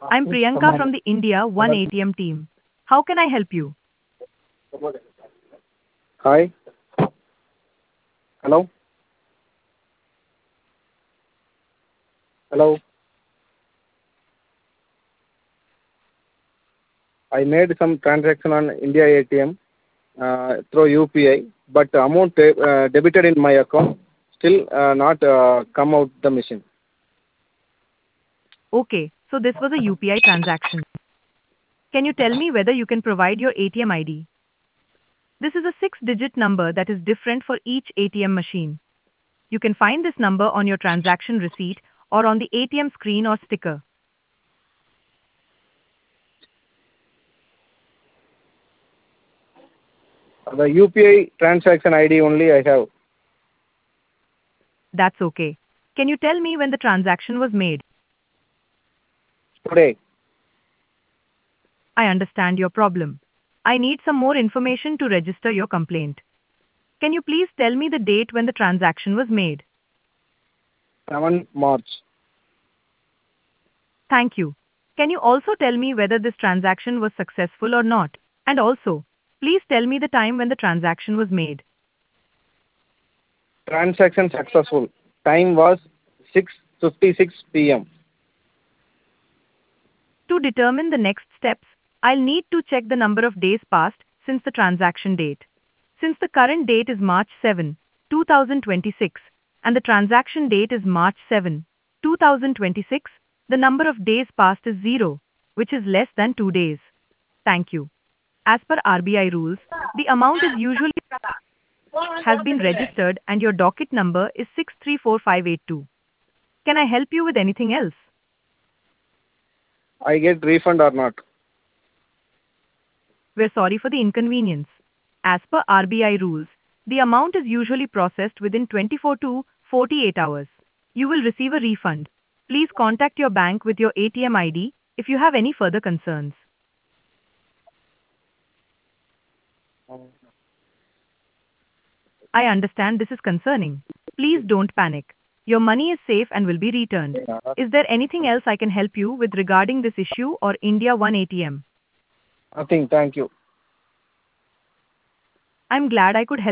I'm Priyanka from the India One ATM team. How can I help you? Hi. Hello. Hello. I made some transaction on India ATM through UPI, but amount debited in my account still not come out the machine. Okay, so this was a UPI transaction. Can you tell me whether you can provide your ATM ID? This is a six-digit number that is different for each ATM machine. You can find this number on your transaction receipt or on the ATM screen or sticker. The UPI transaction ID only I have That's okay. Can you tell me when the transaction was made? today. I understand your problem. I need some more information to register your complaint. Can you please tell me the date when the transaction was made? 7 March. Thank you. Can you also tell me whether this transaction was successful or not? And also, please tell me the time when the transaction was made. Transaction successful. Time was 6:56 p.m. To determine the next steps, I'll need to check the number of days passed since the transaction date. Since the current date is March 7, 2026, and the transaction date is March 7, 2026, the number of days passed is 0, which is less than 2 days. Thank you. As per RBI rules, the amount is usually has been registered and your docket number is 634582. Can I help you with anything else? I get refund or not? We're sorry for the inconvenience. As per RBI rules, the amount is usually processed within 24 to 48 hours. You will receive a refund. Please contact your bank with your ATM ID if you have any further concerns. I understand this is concerning. Please don't panic. Your money is safe and will be returned. Is there anything else I can help you with regarding this issue or India One ATM? Nothing. Thank you. I'm glad I could help.